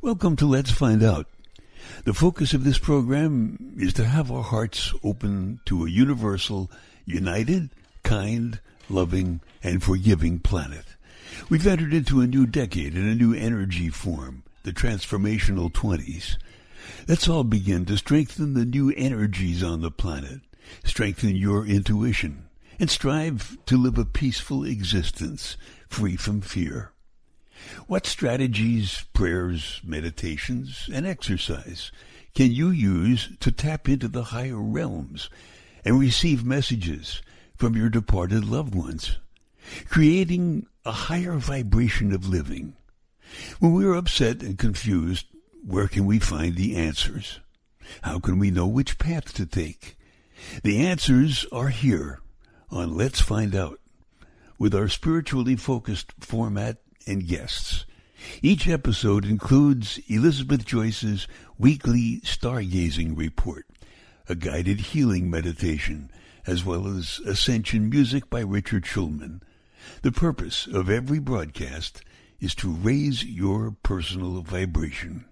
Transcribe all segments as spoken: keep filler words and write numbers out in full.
Welcome to Let's Find Out. The focus of this program is to have our hearts open to a universal, united, kind, loving, and forgiving planet. We've entered into a new decade and a new energy form, the transformational twenties. Let's all begin to strengthen the new energies on the planet, strengthen your intuition, and strive to live a peaceful existence, free from fear. What strategies, prayers, meditations, and exercise can you use to tap into the higher realms and receive messages from your departed loved ones, creating a higher vibration of living? When we're upset and confused, where can we find the answers? How can we know which path to take? The answers are here on Let's Find Out, with our spiritually focused format and guests. Each episode includes Elizabeth Joyce's weekly stargazing report, a guided healing meditation, as well as Ascension music by Richard Schulman. The purpose of every broadcast is to raise your personal vibration.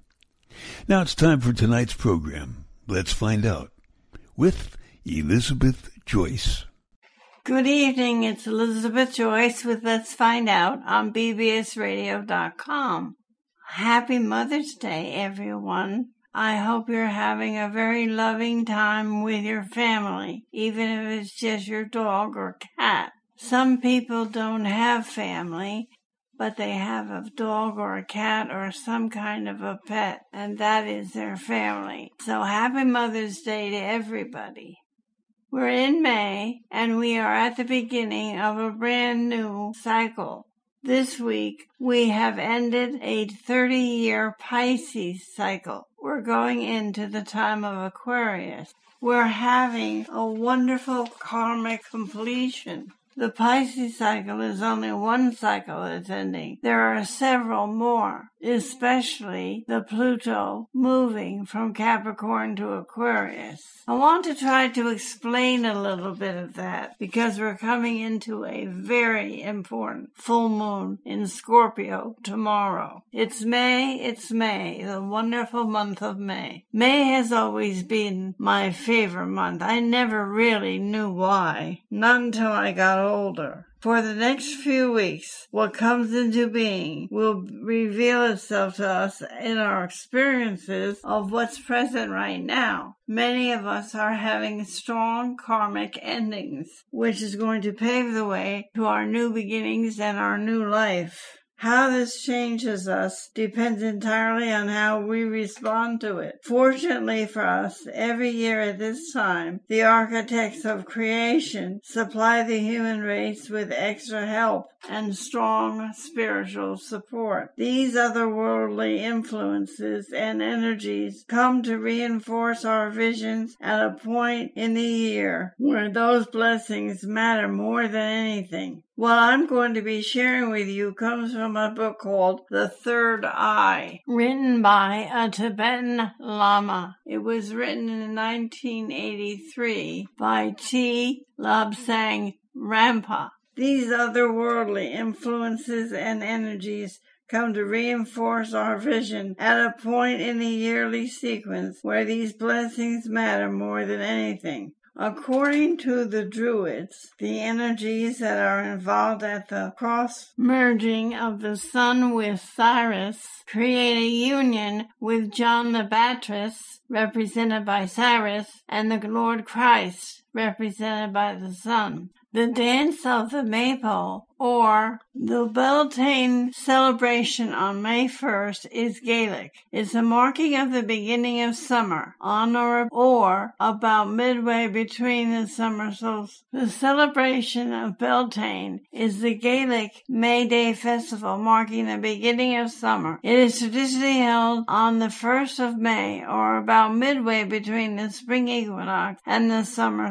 Now it's time for tonight's program. Let's Find Out with Elizabeth Joyce. Good evening, it's Elizabeth Joyce with Let's Find Out on B B S radio dot com. Happy Mother's Day, everyone. I hope you're having a very loving time with your family, even if it's just your dog or cat. Some people don't have family, but they have a dog or a cat or some kind of a pet, and that is their family. So happy Mother's Day to everybody. We're in May, and we are at the beginning of a brand new cycle. This week, we have ended a thirty-year Pisces cycle. We're going into the time of Aquarius. We're having a wonderful karmic completion. The Pisces cycle is only one cycle that's ending. There are several more, especially the Pluto moving from Capricorn to Aquarius. I want to try to explain a little bit of that because we're coming into a very important full moon in Scorpio tomorrow. It's May, it's May, the wonderful month of May. May has always been my favorite month. I never really knew why, not until I got older. For the next few weeks, what comes into being will reveal itself to us in our experiences of what's present right now. Many of us are having strong karmic endings, which is going to pave the way to our new beginnings and our new life. How this changes us depends entirely on how we respond to it. Fortunately for us, every year at this time, the architects of creation supply the human race with extra help and strong spiritual support. These otherworldly influences and energies come to reinforce our visions at a point in the year where those blessings matter more than anything. What I'm going to be sharing with you comes from a book called The Third Eye, written by a Tibetan Lama. It was written in nineteen eighty-three by Chi Lobsang Rampa. These otherworldly influences and energies come to reinforce our vision at a point in the yearly sequence where these blessings matter more than anything. According to the Druids, the energies that are involved at the cross-merging of the sun with Sirius create a union with John the Baptist, represented by Sirius, and the Lord Christ, represented by the sun. The dance of the Maypole, or the Beltane celebration on May first, is Gaelic. It's a marking of the beginning of summer, on or, or about midway between the summer solstice. The celebration of Beltane is the Gaelic May Day festival, marking the beginning of summer. It is traditionally held on the first of May, or about midway between the spring equinox and the summer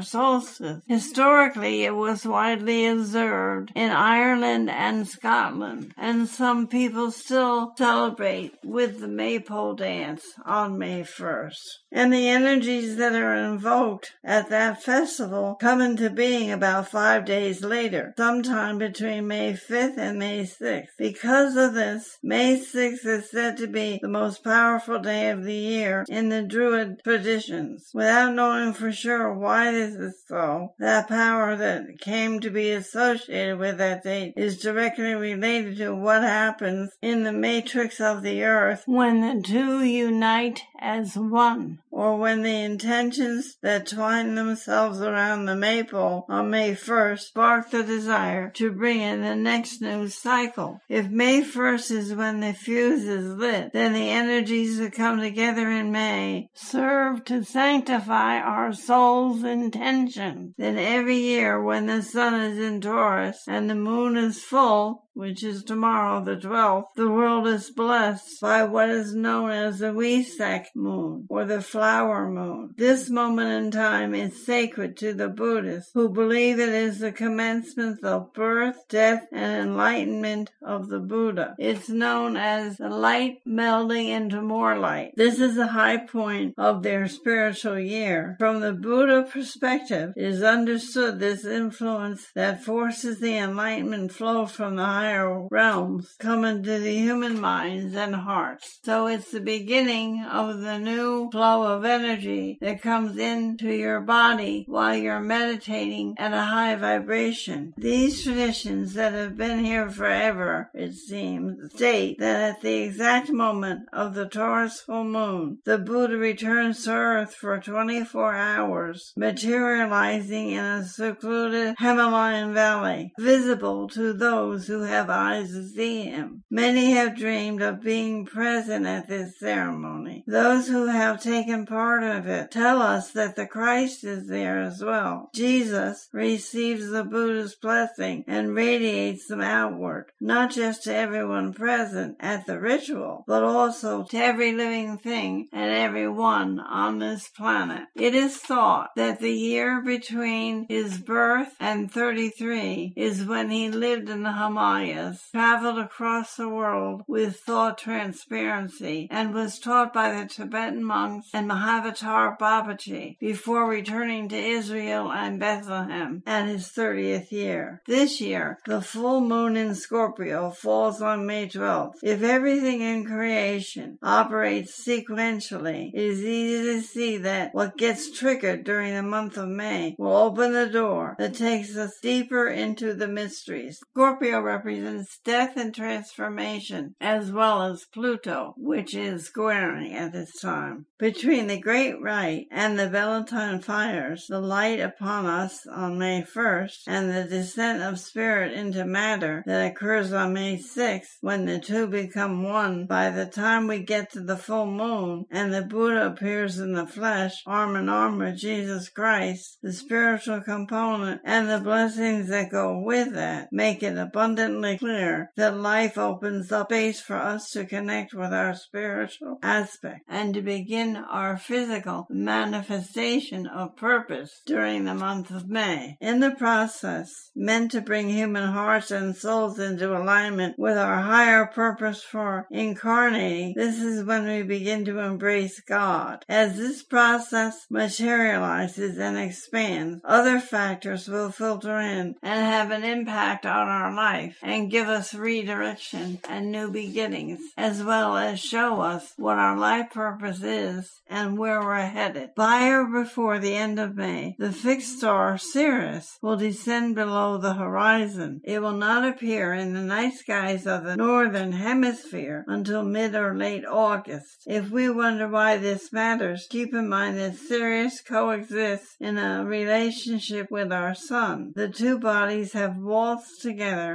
solstice. Historically, it was widely observed in Ireland and Scotland, and some people still celebrate with the Maypole dance on May first. And the energies that are invoked at that festival come into being about five days later, sometime between May fifth and May sixth. Because of this, May sixth is said to be the most powerful day of the year in the Druid traditions. Without knowing for sure why this is so, that power that came to be associated with that date is directly related to what happens in the matrix of the earth when the two unite as one, or when the intentions that twine themselves around the maypole on May first spark the desire to bring in the next new cycle. If May first is when the fuse is lit, then the energies that come together in May serve to sanctify our soul's intentions. Then every year when the sun is in Taurus and the moon is full, which is tomorrow the twelfth, the world is blessed by what is known as the Wesak moon, or the flower moon. This moment in time is sacred to the Buddhists, who believe it is the commencement of birth, death, and enlightenment of the Buddha. It's known as the light melding into more light. This is the high point of their spiritual year. From the Buddha perspective, it is understood this influence that forces the enlightenment flow from the higher realms come into the human minds and hearts. So it's the beginning of the new flow of energy that comes into your body while you're meditating at a high vibration. These traditions that have been here forever, it seems, state that at the exact moment of the Taurus full moon, the Buddha returns to earth for twenty-four hours, materializing in a secluded Himalayan valley, visible to those who have eyes to see him. Many have dreamed of being present at this ceremony. Those who have taken part of it tell us that the Christ is there as well. Jesus receives the Buddha's blessing and radiates them outward, not just to everyone present at the ritual, but also to every living thing and everyone on this planet. It is thought that the year between his birth and thirty-three is when he lived in the Himalayas, traveled across the world with thought transparency, and was taught by the Tibetan monks and Mahavatar Babaji before returning to Israel and Bethlehem at his thirtieth year. This year, the full moon in Scorpio falls on May twelfth. If everything in creation operates sequentially, it is easy to see that what gets triggered during the month of May will open the door that takes us deeper into the mysteries. Scorpio represents death and transformation, as well as Pluto, which is squaring at this time. Between the Great Rite and the Valentine fires, the light upon us on May first, and the descent of spirit into matter that occurs on May sixth, when the two become one, by the time we get to the full moon and the Buddha appears in the flesh, arm in arm with Jesus Christ, the spiritual component and the blessings that go with that make it abundantly clear that life opens up space for us to connect with our spiritual aspect and to begin our physical manifestation of purpose during the month of May. In the process, meant to bring human hearts and souls into alignment with our higher purpose for incarnating, this is when we begin to embrace God. As this process materializes and expands, other factors will filter in and have an impact on our life and give us redirection and new beginnings, as well as show us what our life purpose is and where we're headed. By or before the end of May, the fixed star Sirius will descend below the horizon. It will not appear in the night skies of the northern hemisphere until mid or late August. If we wonder why this matters, keep in mind that Sirius coexists in a relationship with our sun. The two bodies have waltzed together since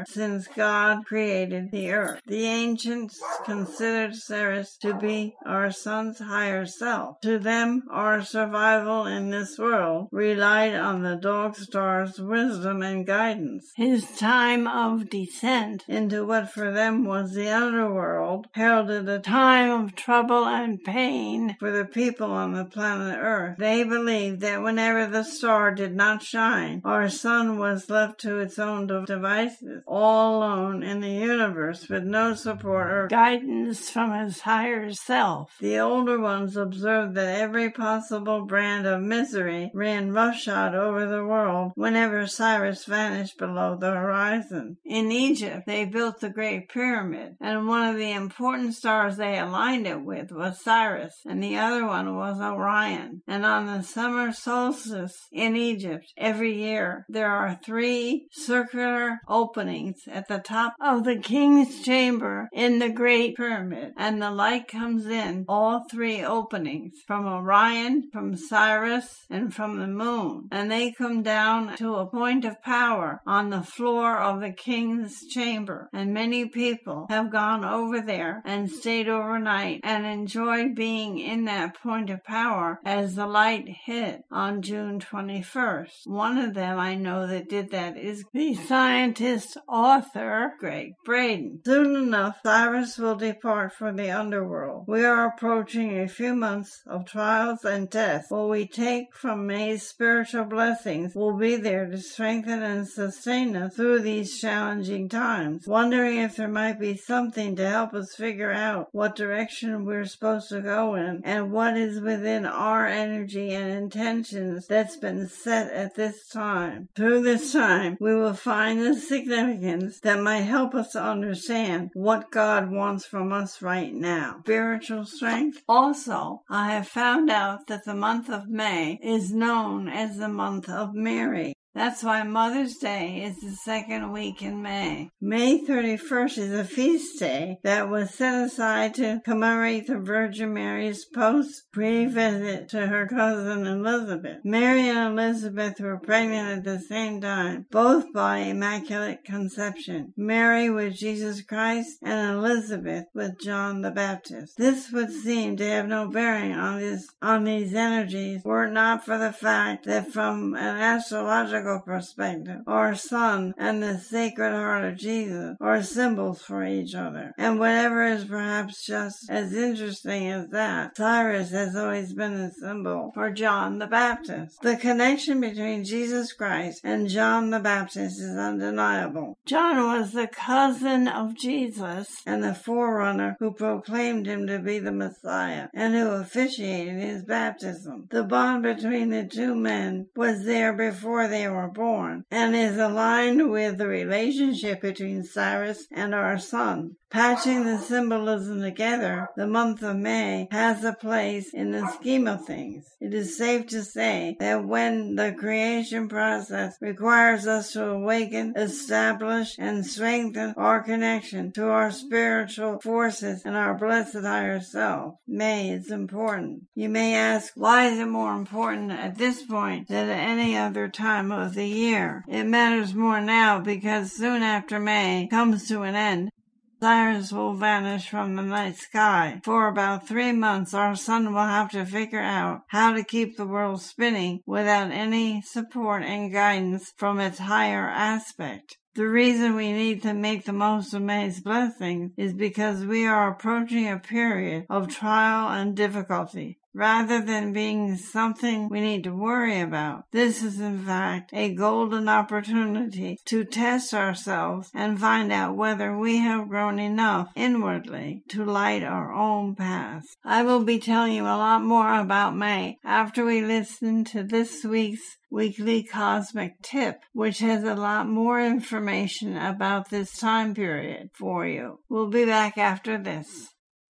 since God created the earth. The ancients considered Sirius to be our sun's higher self. To them, our survival in this world relied on the dog star's wisdom and guidance. His time of descent into what for them was the underworld heralded a time of trouble and pain for the people on the planet Earth. They believed that whenever the star did not shine, our sun was left to its own devices, all alone in the universe with no support or guidance from his higher self. The older ones observed that every possible brand of misery ran roughshod over the world whenever Cyrus vanished below the horizon. In Egypt, they built the Great Pyramid, and one of the important stars they aligned it with was Sirius, and the other one was Orion. And on the summer solstice in Egypt, every year, there are three circular openings at the top of the king's chamber in the Great Pyramid, and the light comes in all three openings, from Orion, from Sirius, and from the moon, and they come down to a point of power on the floor of the king's chamber, and many people have gone over there and stayed overnight and enjoyed being in that point of power as the light hit on June twenty-first. One of them I know that did that is the scientist author Greg Braden. Soon enough, Cyrus will depart for the underworld. We are approaching a few months of trials and tests. What we take from May's spiritual blessings will be there to strengthen and sustain us through these challenging times, wondering if there might be something to help us figure out what direction we're supposed to go in and what is within our energy and intentions that's been set at this time. Through this time, we will find the significance that might help us to understand what God wants from us right now. Spiritual strength. Also, I have found out that the month of May is known as the month of Mary. That's why Mother's Day is the second week in May. May thirty-first is a feast day that was set aside to commemorate the Virgin Mary's post-pre-visit to her cousin Elizabeth. Mary and Elizabeth were pregnant at the same time, both by Immaculate Conception. Mary with Jesus Christ and Elizabeth with John the Baptist. This would seem to have no bearing on this on these energies were it not for the fact that from an astrological perspective, our sun and the Sacred Heart of Jesus are symbols for each other. And whatever is perhaps just as interesting as that, Cyrus has always been a symbol for John the Baptist. The connection between Jesus Christ and John the Baptist is undeniable. John was the cousin of Jesus and the forerunner who proclaimed him to be the Messiah and who officiated his baptism. The bond between the two men was there before they were born and is aligned with the relationship between Cyrus and our sun. Patching the symbolism together, the month of May has a place in the scheme of things. It is safe to say that when the creation process requires us to awaken, establish, and strengthen our connection to our spiritual forces and our blessed higher self, May is important. You may ask, why is it more important at this point than at any other time of the year? It matters more now because soon after May comes to an end, Cyrus will vanish from the night sky. For about three months, our sun will have to figure out how to keep the world spinning without any support and guidance from its higher aspect. The reason we need to make the most of May's blessings is because we are approaching a period of trial and difficulty. Rather than being something we need to worry about, this is in fact a golden opportunity to test ourselves and find out whether we have grown enough inwardly to light our own path. I will be telling you a lot more about May after we listen to this week's weekly cosmic tip, which has a lot more information about this time period for you. We'll be back after this.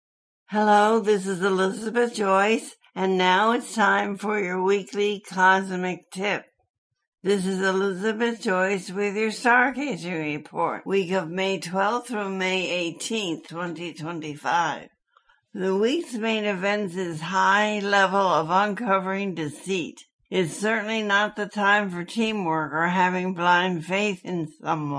Hello, this is Elizabeth Joyce, and now it's time for your weekly cosmic tip. This is Elizabeth Joyce with your Stargazing Report, week of May twelfth through May eighteenth, twenty twenty-five. The week's main event is high level of uncovering deceit. It's certainly not the time for teamwork or having blind faith in someone.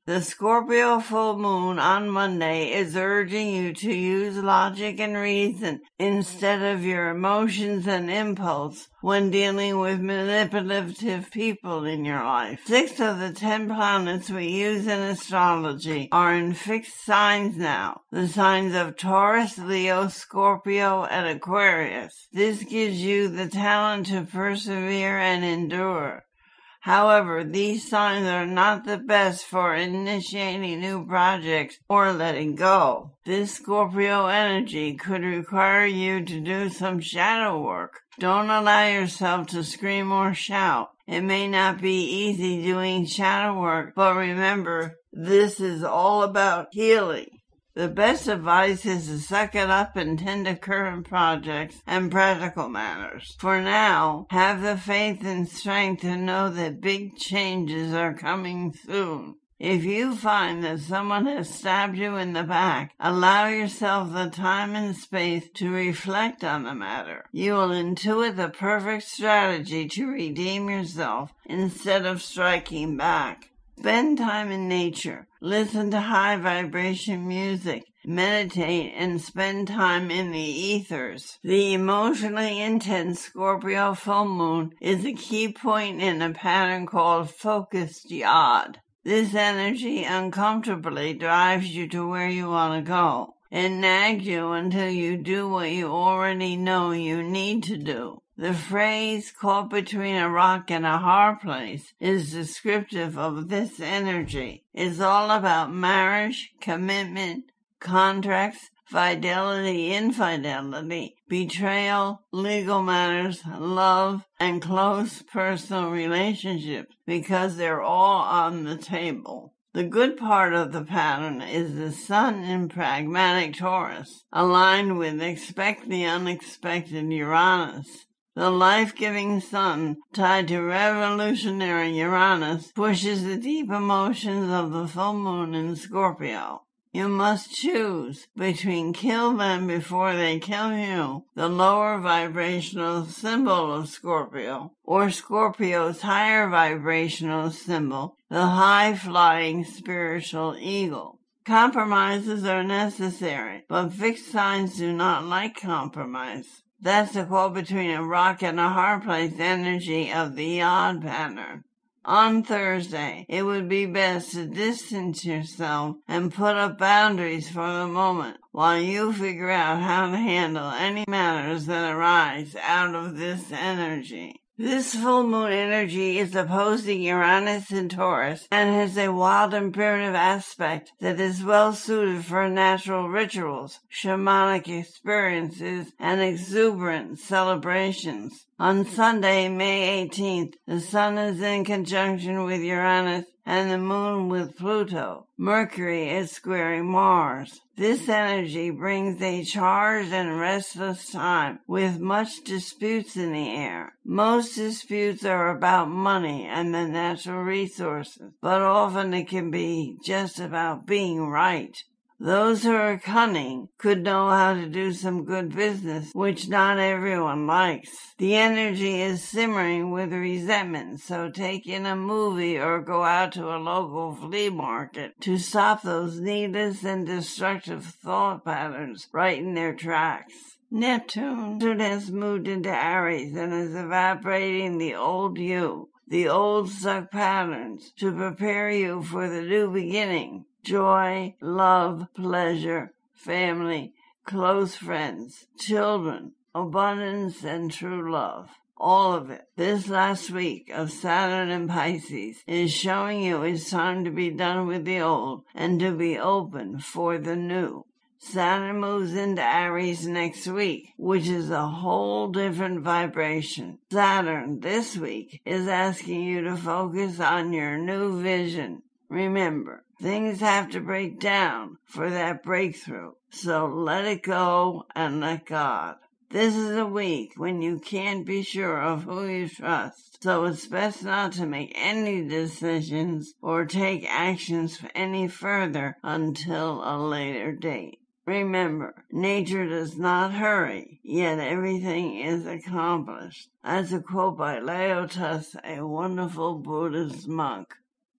The Scorpio full moon on Monday is urging you to use logic and reason instead of your emotions and impulse when dealing with manipulative people in your life. Six of the ten planets we use in astrology are in fixed signs now. The signs of Taurus, Leo, Scorpio, and Aquarius. This gives you the talent to persevere and endure. However, these signs are not the best for initiating new projects or letting go. This Scorpio energy could require you to do some shadow work. Don't allow yourself to scream or shout. It may not be easy doing shadow work, but remember, this is all about healing. The best advice is to suck it up and tend to current projects and practical matters. For now, have the faith and strength to know that big changes are coming soon. If you find that someone has stabbed you in the back, allow yourself the time and space to reflect on the matter. You will intuit the perfect strategy to redeem yourself instead of striking back. Spend time in nature. Listen to high vibration music. Meditate and spend time in the ethers. The emotionally intense Scorpio full moon is a key point in a pattern called focused yod. This energy uncomfortably drives you to where you want to go. It nags you until you do what you already know you need to do. The phrase caught between a rock and a hard place is descriptive of this energy. It's all about marriage, commitment, contracts, fidelity, infidelity, betrayal, legal matters, love, and close personal relationships because they're all on the table. The good part of the pattern is the sun in pragmatic Taurus, aligned with expect the unexpected Uranus. The life-giving sun, tied to revolutionary Uranus, pushes the deep emotions of the full moon in Scorpio. You must choose between kill them before they kill you, the lower vibrational symbol of Scorpio, or Scorpio's higher vibrational symbol, the high-flying spiritual eagle. Compromises are necessary, but fixed signs do not like compromise. That's the call between a rock and a hard place energy of the yod pattern. On Thursday, it would be best to distance yourself and put up boundaries for the moment while you figure out how to handle any matters that arise out of this energy. This full moon energy is opposing Uranus in Taurus and has a wild and primitive aspect that is well suited for natural rituals, shamanic experiences, and exuberant celebrations. On Sunday, May eighteenth, the sun is in conjunction with Uranus and the moon with Pluto. Mercury is squaring Mars. This energy brings a charged and restless time with much disputes in the air. Most disputes are about money and the natural resources, but often it can be just about being right. Those who are cunning could know how to do some good business, which not everyone likes. The energy is simmering with resentment, so take in a movie or go out to a local flea market to stop those needless and destructive thought patterns right in their tracks. Neptune has moved into Aries and is evaporating the old you, the old stuck patterns, to prepare you for the new beginning. Joy, love, pleasure, family, close friends, children, abundance, and true love. All of it. This last week of Saturn and Pisces is showing you it's time to be done with the old and to be open for the new. Saturn moves into Aries next week, which is a whole different vibration. Saturn this week is asking you to focus on your new vision. Remember, things have to break down for that breakthrough, so let it go and let God. This is a week when you can't be sure of who you trust, so it's best not to make any decisions or take actions any further until a later date. Remember, nature does not hurry, yet everything is accomplished. That's a quote by Lao Tzu, a wonderful Buddhist monk.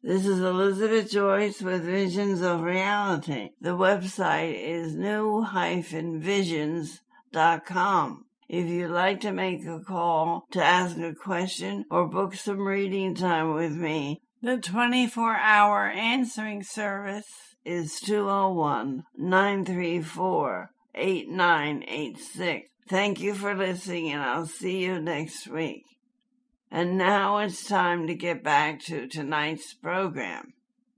This is Elizabeth Joyce with Visions of Reality. The website is new dash visions dot com. If you'd like to make a call to ask a question or book some reading time with me, the twenty-four hour answering service is two oh one, nine three four, eight nine eight six. Thank you for listening, and I'll see you next week. And now it's time to get back to tonight's program.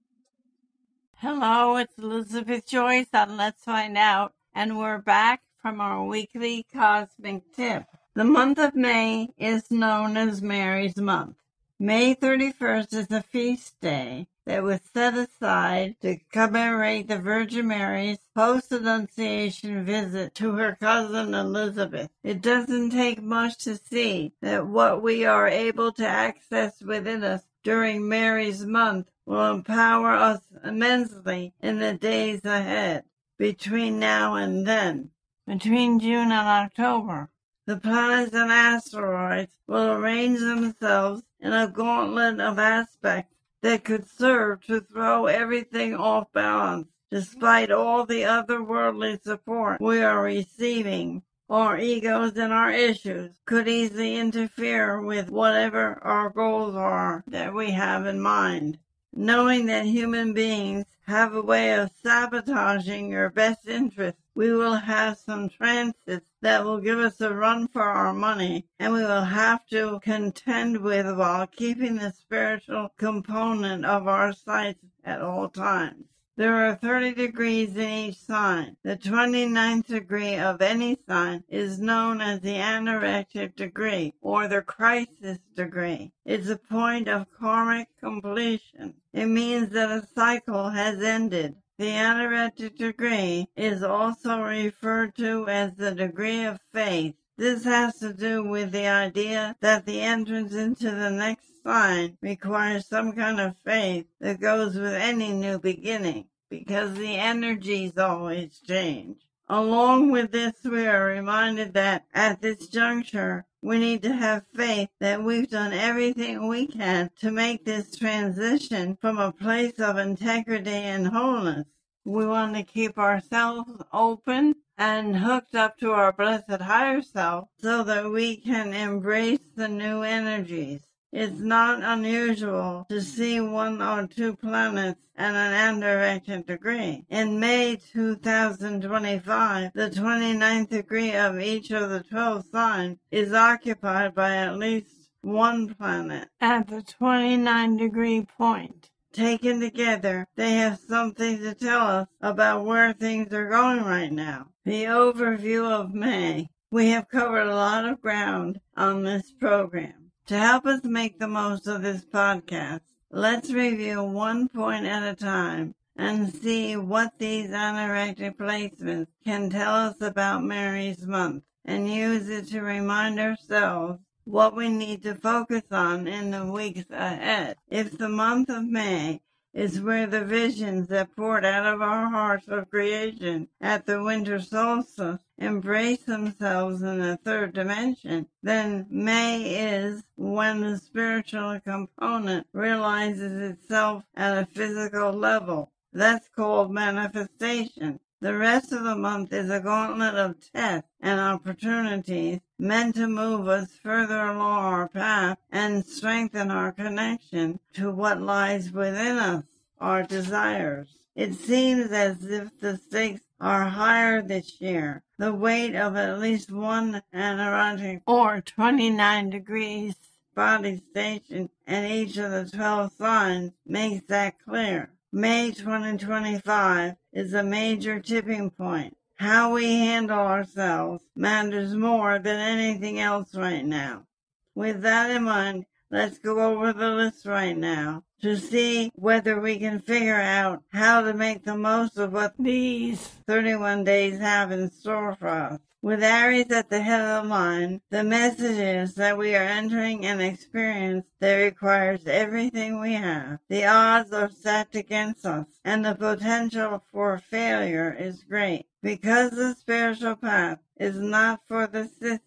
Hello, it's Elizabeth Joyce on Let's Find Out, and we're back from our weekly cosmic tip. The month of May is known as Mary's Month. May thirty-first is a feast day that was set aside to commemorate the Virgin Mary's post-Annunciation visit to her cousin Elizabeth. It doesn't take much to see that what we are able to access within us during Mary's Month will empower us immensely in the days ahead. Between now and then, between June and October, the planets and asteroids will arrange themselves in a gauntlet of aspects that could serve to throw everything off balance. Despite all the otherworldly support we are receiving, our egos and our issues could easily interfere with whatever our goals are that we have in mind. Knowing that human beings have a way of sabotaging your best interests, we will have some transits that will give us a run for our money, and we will have to contend with while keeping the spiritual component of our sights at all times. There are thirty degrees in each sign. The twenty-ninth degree of any sign is known as the anorectic degree, or the crisis degree. It's a point of karmic completion. It means that a cycle has ended. The anorectic degree is also referred to as the degree of faith. This has to do with the idea that the entrance into the next sign requires some kind of faith that goes with any new beginning, because the energies always change. Along with this, we are reminded that at this juncture, we need to have faith that we've done everything we can to make this transition from a place of integrity and wholeness. We want to keep ourselves open and hooked up to our blessed higher self so that we can embrace the new energies. It's not unusual to see one or two planets at an anorectic degree. In May two thousand twenty-five, the twenty-ninth degree of each of the twelve signs is occupied by at least one planet at the twenty-nine degree point. Taken together, they have something to tell us about where things are going right now. The overview of May. We have covered a lot of ground on this program. To help us make the most of this podcast, let's review one point at a time and see what these anorectic placements can tell us about Mary's Month, and use it to remind ourselves what we need to focus on in the weeks ahead. If the month of May is where the visions that poured out of our hearts of creation at the winter solstice embrace themselves in the third dimension, then May is when the spiritual component realizes itself at a physical level. That's called manifestation. The rest of the month is a gauntlet of tests and opportunities meant to move us further along our path and strengthen our connection to what lies within us, our desires. It seems as if the stakes are higher this year. The weight of at least one anorectic or twenty-nine degrees body station in each of the twelve signs makes that clear. May twenty twenty-five is a major tipping point. How we handle ourselves matters more than anything else right now. With that in mind, let's go over the list right now to see whether we can figure out how to make the most of what these thirty-one days have in store for us. With Aries at the head of the line, the message is that we are entering an experience that requires everything we have. The odds are stacked against us, and the potential for failure is great. Because the spiritual path is not for the sissies,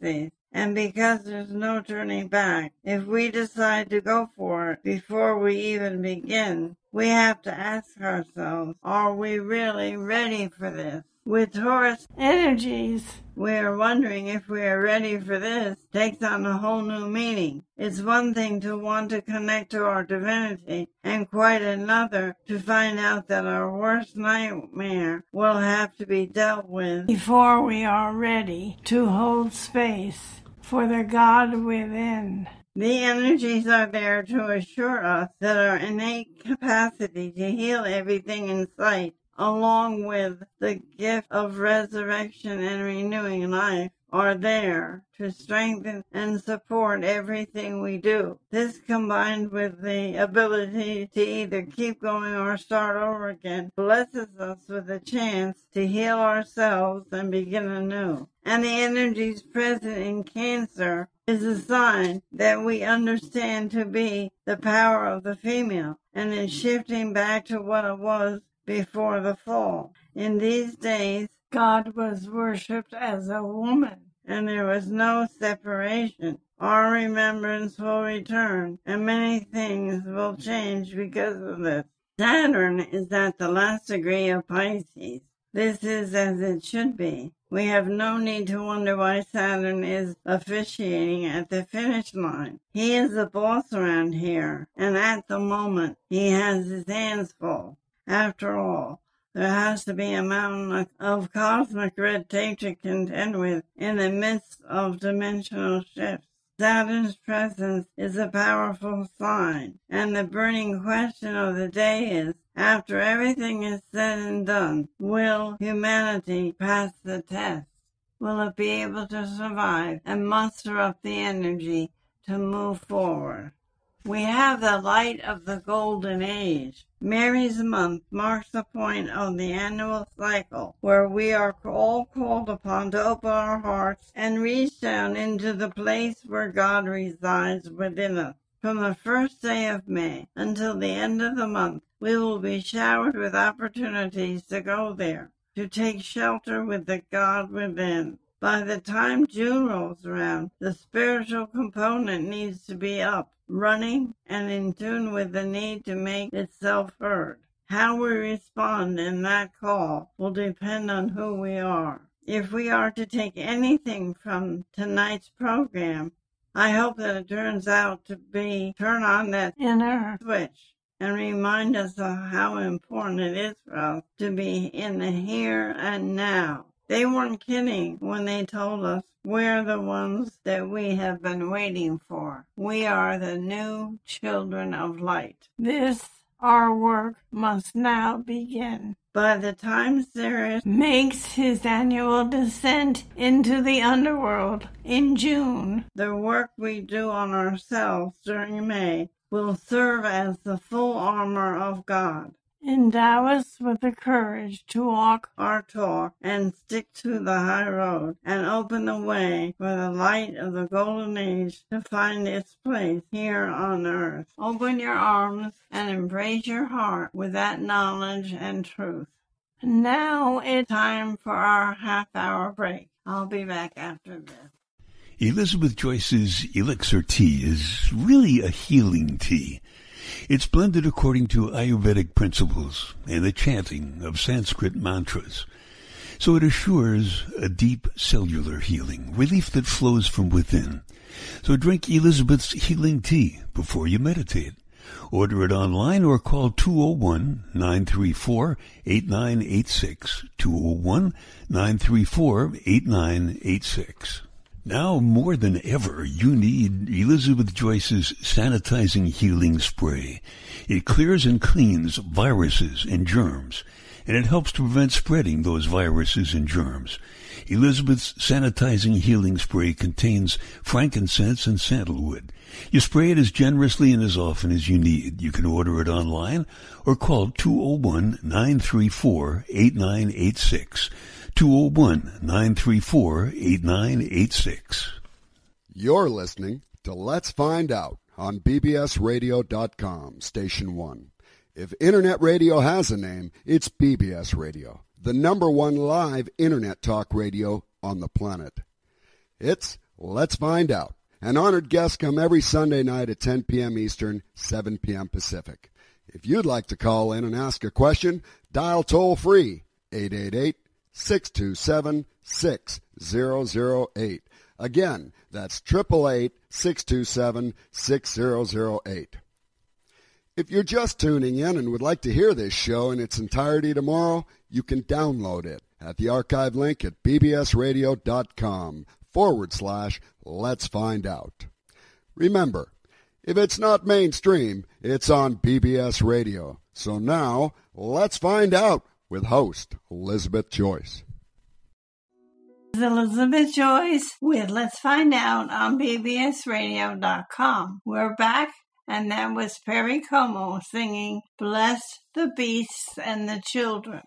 And because there's no turning back, if we decide to go for it before we even begin, we have to ask ourselves, are we really ready for this? With Taurus energies, we are wondering if we are ready for this takes on a whole new meaning. It's one thing to want to connect to our divinity, and quite another to find out that our worst nightmare will have to be dealt with before we are ready to hold space for the God within. The energies are there to assure us that our innate capacity to heal everything in sight, along with the gift of resurrection and renewing life, are there to strengthen and support everything we do. This, combined with the ability to either keep going or start over again, blesses us with a chance to heal ourselves and begin anew. And the energies present in Cancer is a sign that we understand to be the power of the female, and is shifting back to what it was before the fall. In these days, God was worshipped as a woman, and there was no separation. Our remembrance will return, and many things will change because of this. Saturn is at the last degree of Pisces. This is as it should be. We have no need to wonder why Saturn is officiating at the finish line. He is the boss around here, and at the moment, he has his hands full. After all, there has to be a mountain of cosmic red tape to contend with in the midst of dimensional shifts. Saturn's presence is a powerful sign, and the burning question of the day is, after everything is said and done, will humanity pass the test? Will it be able to survive and muster up the energy to move forward? We have the light of the golden age. Mary's month marks the point of the annual cycle where we are all called upon to open our hearts and reach down into the place where God resides within us. From the first day of May until the end of the month, we will be showered with opportunities to go there, to take shelter with the God within. By the time June rolls around, the spiritual component needs to be up, running, and in tune with the need to make itself heard. How we respond in that call will depend on who we are. If we are to take anything from tonight's program, I hope that it turns out to be turn on that inner switch and remind us of how important it is for us to be in the here and now. They weren't kidding when they told us we're the ones that we have been waiting for. We are the new children of light. This, our work, must now begin. By the time Sirius makes his annual descent into the underworld in June, the work we do on ourselves during May will serve as the full armor of God. Endow us with the courage to walk our talk and stick to the high road, and open the way for the light of the golden age to find its place here on earth. Open your arms and embrace your heart with that knowledge and truth. Now it's time for our half-hour break. I'll be back after this. Elizabeth Joyce's Elixir Tea is really a healing tea. It's blended according to Ayurvedic principles and the chanting of Sanskrit mantras. So it assures a deep cellular healing, relief that flows from within. So drink Elizabeth's healing tea before you meditate. Order it online or call two oh one, nine three four, eight nine eight six, two oh one, nine three four, eight nine eight six. Now more than ever, you need Elizabeth Joyce's Sanitizing Healing Spray. It clears and cleans viruses and germs, and it helps to prevent spreading those viruses and germs. Elizabeth's Sanitizing Healing Spray contains frankincense and sandalwood. You spray it as generously and as often as you need. You can order it online or call two oh one, nine three four, eight nine eight six. two oh one, nine three four, eight nine eight six. You're listening to Let's Find Out on B B S radio dot com, Station one. If Internet radio has a name, it's B B S Radio, the number one live Internet talk radio on the planet. It's Let's Find Out. An honored guest come every Sunday night at ten p.m. Eastern, seven p.m. Pacific. If you'd like to call in and ask a question, dial toll-free eight eight eight, six two seven, six zero zero eight. Again, that's eight eight eight, six two seven, six zero zero eight. If you're just tuning in and would like to hear this show in its entirety tomorrow, you can download it at the archive link at bbsradio.com forward slash Let's Find Out. Remember, if it's not mainstream, it's on B B S Radio. So now, let's find out with host Elizabeth Joyce. Elizabeth Joyce with Let's Find Out on B B S radio dot com. We're back, and that was Perry Como singing Bless the Beasts and the Children.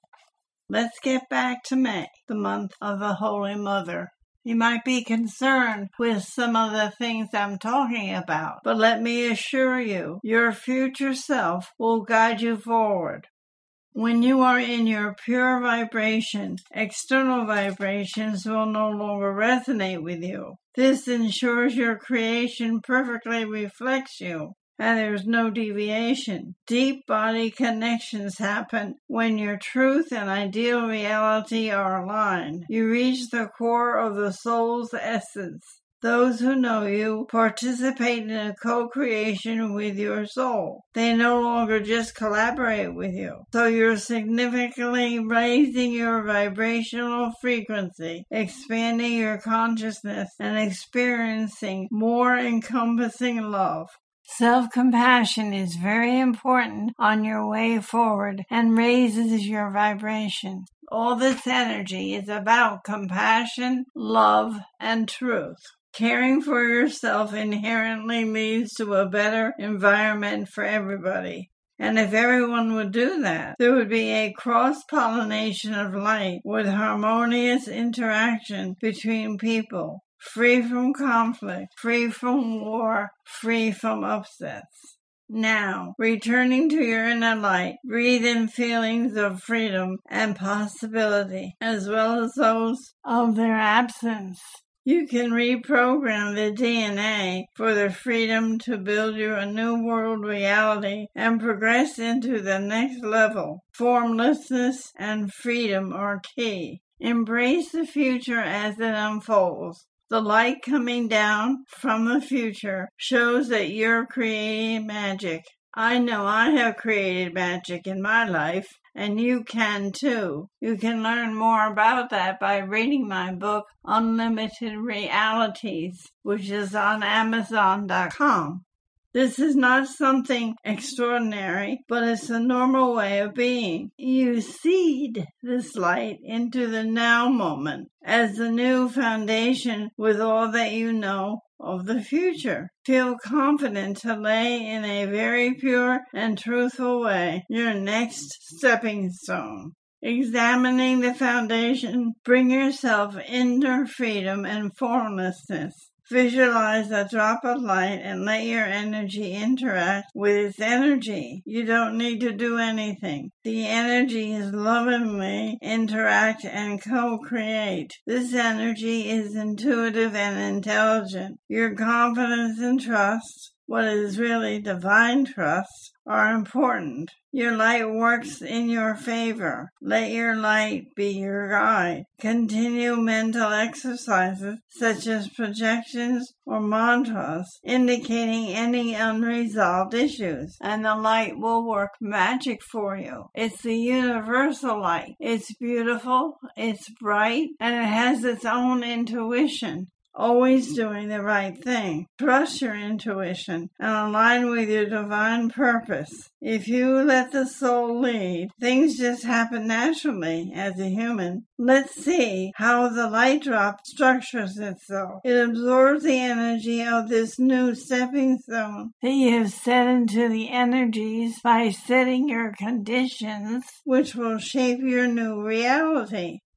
Let's get back to May, the month of the Holy Mother. You might be concerned with some of the things I'm talking about, but let me assure you, your future self will guide you forward. When you are in your pure vibration, external vibrations will no longer resonate with you. This ensures your creation perfectly reflects you, and there's no deviation. Deep body connections happen when your truth and ideal reality are aligned. You reach the core of the soul's essence. Those who know you participate in a co-creation with your soul. They no longer just collaborate with you. So you're significantly raising your vibrational frequency, expanding your consciousness, and experiencing more encompassing love. Self-compassion is very important on your way forward and raises your vibration. All this energy is about compassion, love, and truth. Caring for yourself inherently leads to a better environment for everybody. And if everyone would do that, there would be a cross-pollination of light with harmonious interaction between people, free from conflict, free from war, free from upsets. Now, returning to your inner light, breathe in feelings of freedom and possibility, as well as those of their absence. You can reprogram the D N A for the freedom to build you a new world reality and progress into the next level. Formlessness and freedom are key. Embrace the future as it unfolds. The light coming down from the future shows that you're creating magic. I know I have created magic in my life, and you can too. You can learn more about that by reading my book, Unlimited Realities, which is on amazon dot com. This is not something extraordinary, but it's a normal way of being. You seed this light into the now moment as the new foundation with all that you know of the future. Feel confident to lay in a very pure and truthful way your next stepping stone. Examining the foundation, bring yourself inner freedom and formlessness. Visualize a drop of light and let your energy interact with its energy. You don't need to do anything. The energy is lovingly interact and co-create. This energy is intuitive and intelligent. Your confidence and trust, what is really divine trust, are important. Your light works in your favor. Let your light be your guide. Continue mental exercises such as projections or mantras indicating any unresolved issues, and the light will work magic for you. It's the universal light. It's beautiful, it's bright, and it has its own intuition. Always doing the right thing. Trust your intuition and align with your divine purpose. If you let the soul lead, things just happen naturally as a human. Let's see how the light drop structures itself. It absorbs the energy of this new stepping stone that you have set into the energies by setting your conditions, which will shape your new reality.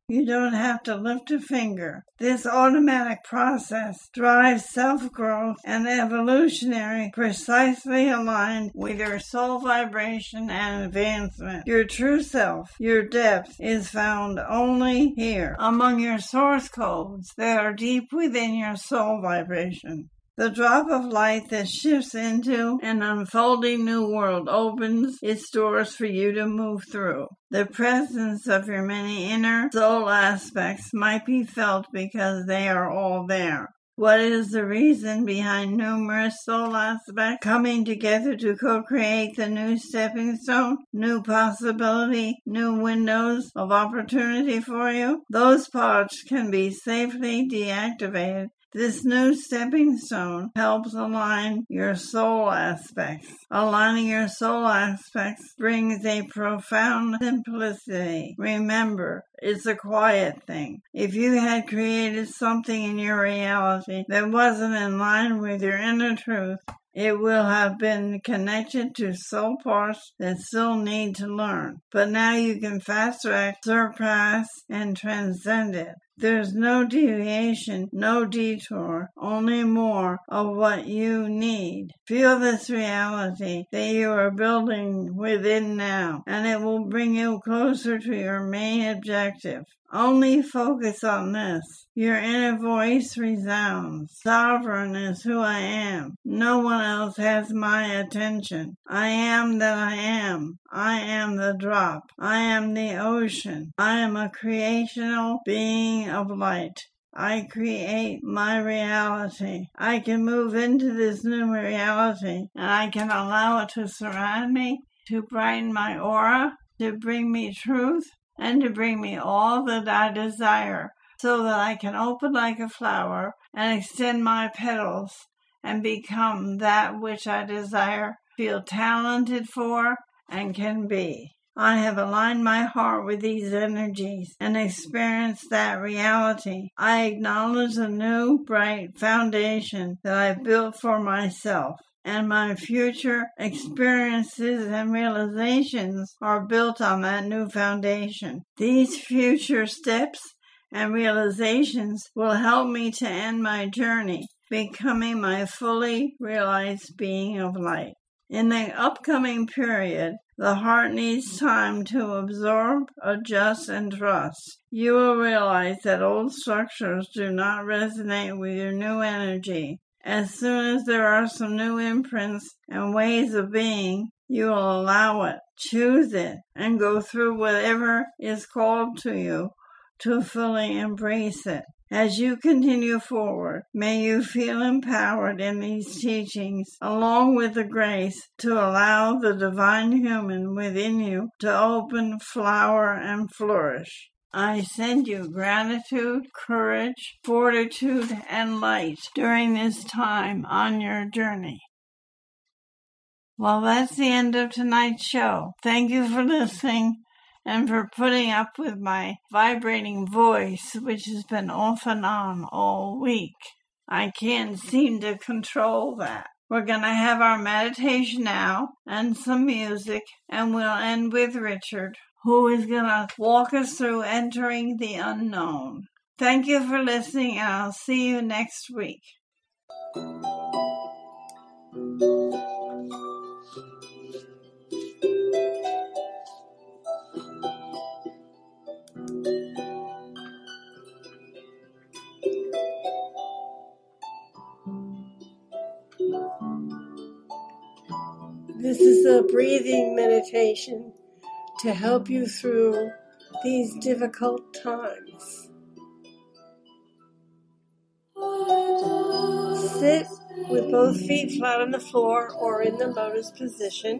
You don't have to lift a finger. This automatic process drives self-growth and evolutionary precisely aligned with your soul vibration and advancement. Your true self, your depth, is found only here, among your source codes that are deep within your soul vibration. The drop of light that shifts into an unfolding new world opens its doors for you to move through. The presence of your many inner soul aspects might be felt because they are all there. What is the reason behind numerous soul aspects coming together to co-create the new stepping stone, new possibility, new windows of opportunity for you? Those pods can be safely deactivated. This new stepping stone helps align your soul aspects. Aligning your soul aspects brings a profound simplicity. Remember, it's a quiet thing. If you had created something in your reality that wasn't in line with your inner truth, it will have been connected to soul parts that still need to learn. But now you can fast track, surpass, and transcend it. There's no deviation, no detour, only more of what you need. Feel this reality that you are building within now, and it will bring you closer to your main objective. Only focus on this. Your inner voice resounds. Sovereign is who I am. No one else has my attention. I am that I am. I am the drop. I am the ocean. I am a creational being of light. I create my reality. I can move into this new reality, and I can allow it to surround me, to brighten my aura, to bring me truth, and to bring me all that I desire, so that I can open like a flower and extend my petals and become that which I desire, feel talented for, and can be. I have aligned my heart with these energies and experienced that reality. I acknowledge the new, bright foundation that I've built for myself. And my future experiences and realizations are built on that new foundation. These future steps and realizations will help me to end my journey, becoming my fully realized being of light. In the upcoming period, the heart needs time to absorb, adjust, and trust. You will realize that old structures do not resonate with your new energy. As soon as there are some new imprints and ways of being, you will allow it, choose it, and go through whatever is called to you to fully embrace it. As you continue forward, may you feel empowered in these teachings, along with the grace to allow the divine human within you to open, flower, and flourish. I send you gratitude, courage, fortitude, and light during this time on your journey. Well, that's the end of tonight's show. Thank you for listening and for putting up with my vibrating voice, which has been off and on all week. I can't seem to control that. We're going to have our meditation now and some music, and we'll end with Richard, who is going to walk us through entering the unknown. Thank you for listening, and I'll see you next week. This is a breathing meditation to help you through these difficult times. Sit with both feet flat on the floor or in the lotus position,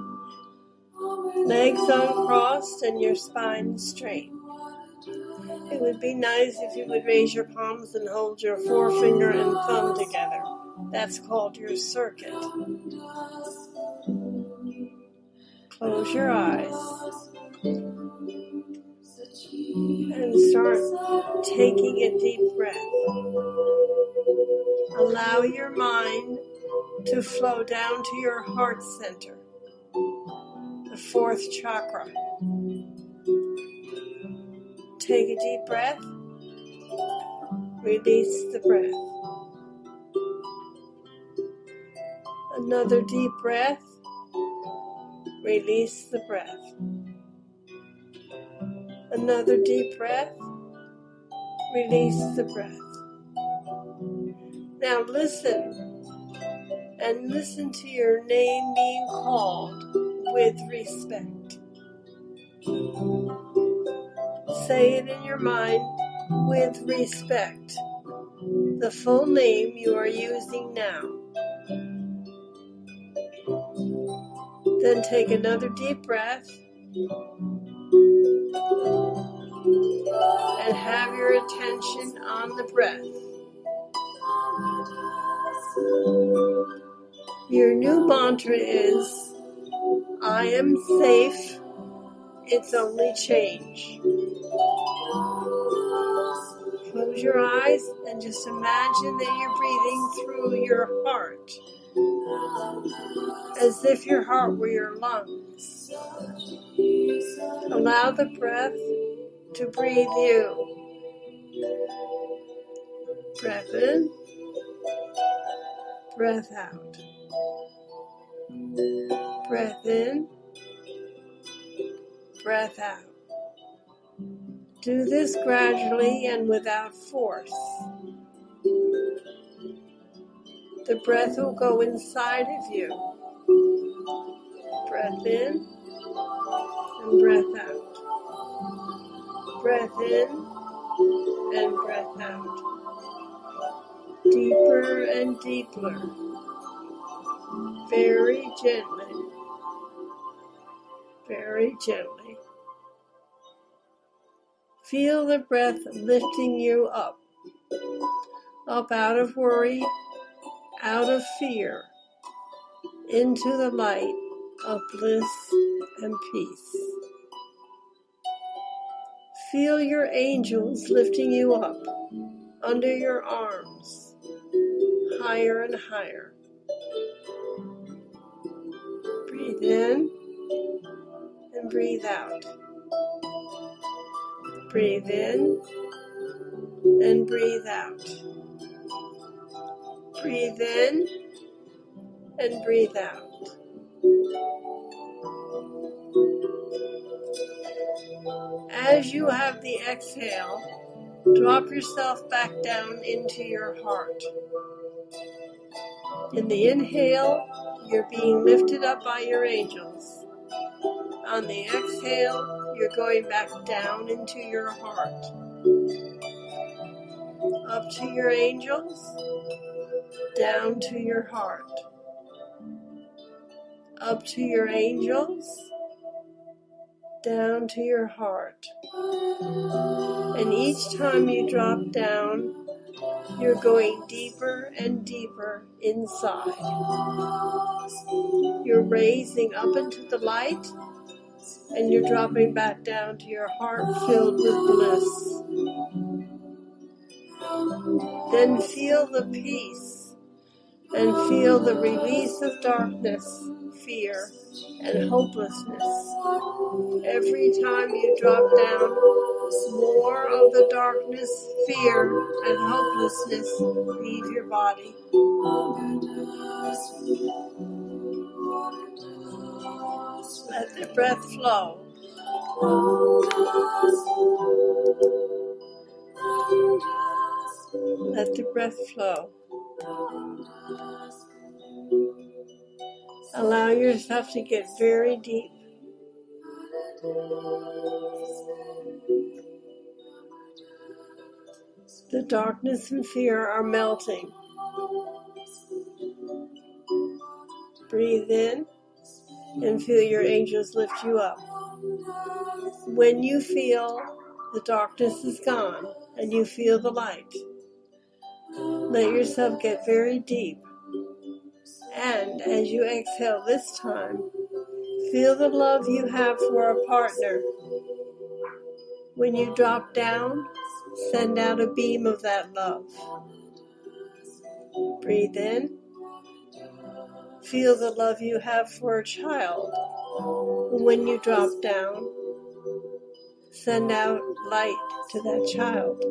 legs uncrossed and your spine straight. It would be nice if you would raise your palms and hold your forefinger and thumb together. That's called your circuit. Close your eyes and start taking a deep breath. Allow your mind to flow down to your heart center, the fourth chakra. take a deep breath. Release the breath. Another deep breath. Release the breath. Another deep breath. Release the breath. Now listen, and listen to your name being called with respect. Say it in your mind with respect, the full name you are using now. Then take another deep breath and have your attention on the breath. Your new mantra is, I am safe, it's only change. Close your eyes and just imagine that you're breathing through your heart, as if your heart were your lungs. Allow the breath to breathe you. Breath in, breath out. Breath in, breath out. Do this gradually and without force. The breath will go inside of you. Breath in and breath out. Breath in and breath out. Deeper and deeper. Very gently. Very gently. Feel the breath lifting you up. Up out of worry, out of fear, into the light of bliss and peace. Feel your angels lifting you up under your arms, higher and higher. Breathe in and breathe out. Breathe in and breathe out. Breathe in and breathe out. As you have the exhale, drop yourself back down into your heart. In the inhale, you're being lifted up by your angels. On the exhale, you're going back down into your heart. Up to your angels, down to your heart. Up to your angels, down to your heart. And each time you drop down, you're going deeper and deeper inside. You're raising up into the light, and you're dropping back down to your heart filled with bliss. Then feel the peace and feel the release of darkness, fear, and hopelessness. Every time you drop down, more of the darkness, fear, and hopelessness leave your body. Let the breath flow. Let the breath flow. Allow yourself to get very deep. The darkness and fear are melting. Breathe in and feel your angels lift you up. When you feel the darkness is gone and you feel the light, let yourself get very deep. And as you exhale this time, feel the love you have for a partner. When you drop down, send out a beam of that love. Breathe in. Feel the love you have for a child. When you drop down, Send out light to that child.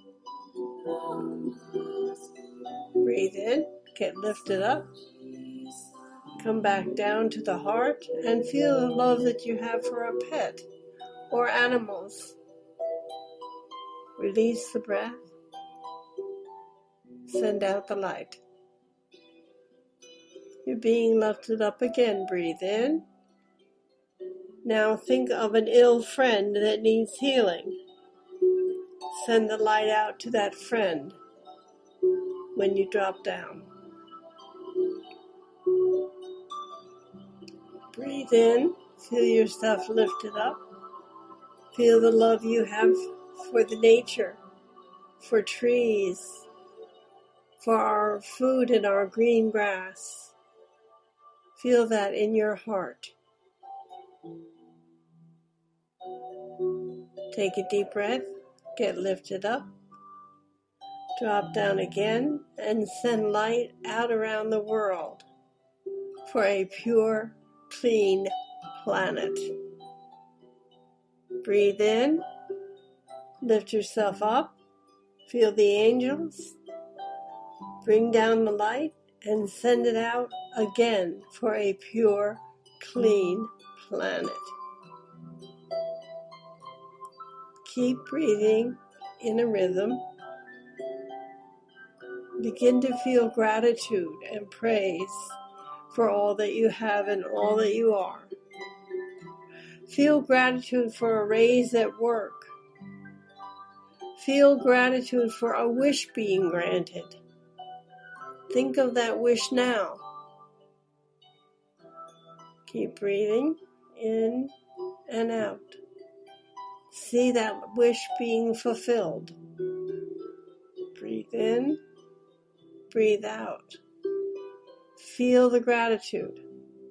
Breathe in, get lifted up. Come back down to the heart and feel the love that you have for a pet or animals. Release the breath. Send out the light. You're being lifted up again. Breathe in. Now think of an ill friend that needs healing. Send the light out to that friend when you drop down. Breathe in, feel yourself lifted up. Feel the love you have for the nature, for trees, for our food and our green grass. Feel that in your heart. Take a deep breath, get lifted up. Drop down again and send light out around the world for a pure, clean planet. Breathe in, lift yourself up, feel the angels, bring down the light and send it out again for a pure, clean planet. Keep breathing in a rhythm. Begin to feel gratitude and praise for all that you have and all that you are. Feel gratitude for a raise at work. Feel gratitude for a wish being granted. Think of that wish now. Keep breathing in and out. See that wish being fulfilled. Breathe in, breathe out. Feel the gratitude.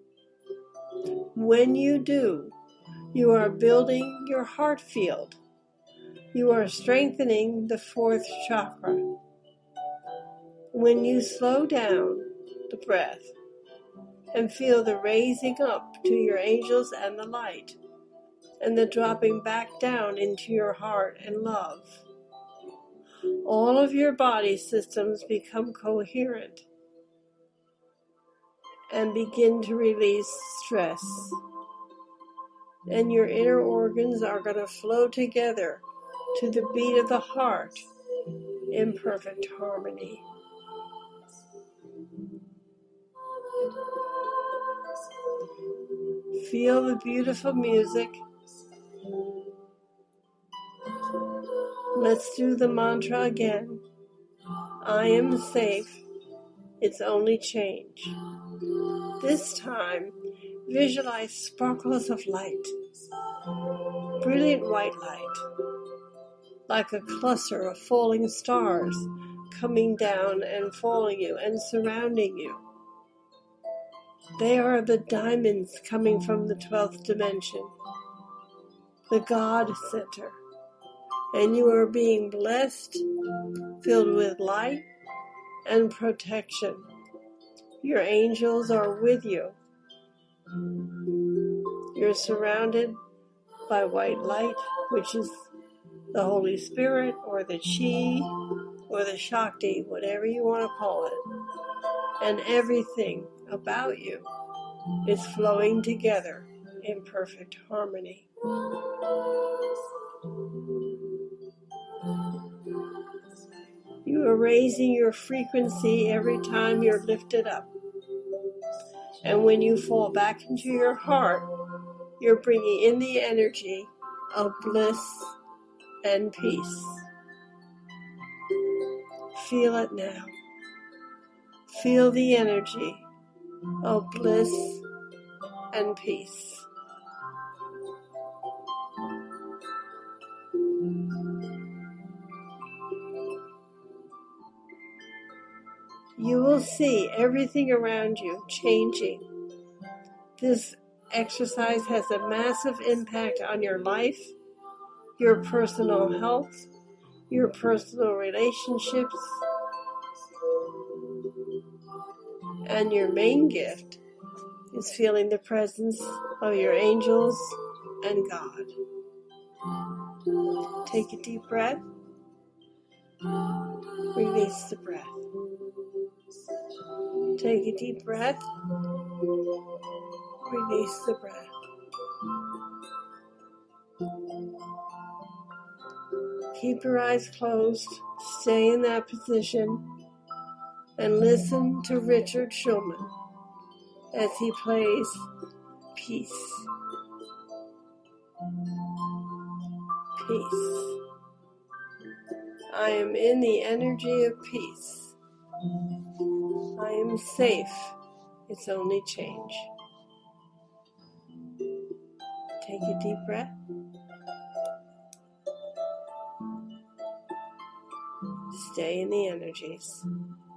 When you do, you are building your heart field. You are strengthening the fourth chakra. When you slow down the breath and feel the raising up to your angels and the light, and the dropping back down into your heart and love, all of your body systems become coherent and begin to release stress. And your inner organs are going to flow together to the beat of the heart in perfect harmony. Feel the beautiful music. Let's do the mantra again. I am safe. It's only change. This time, visualize sparkles of light, brilliant white light, like a cluster of falling stars coming down and following you and surrounding you. They are the diamonds coming from the twelfth dimension, the God Center, and you are being blessed, filled with light and protection. Your angels are with you. You're surrounded by white light, which is the Holy Spirit or the Chi or the Shakti, whatever you want to call it. And everything about you is flowing together in perfect harmony. You are raising your frequency every time you're lifted up. And when you fall back into your heart, you're bringing in the energy of bliss and peace. Feel it now. Feel the energy of bliss and peace. You will see everything around you changing. This exercise has a massive impact on your life, your personal health, your personal relationships, and your main gift is feeling the presence of your angels and God. Take a deep breath. Release the breath. Take a deep breath. Release the breath. Keep your eyes closed. Stay in that position and listen to Richard Shulman as he plays Peace. Peace. I am in the energy of peace. I am safe. It's only change. Take a deep breath. Stay in the energies.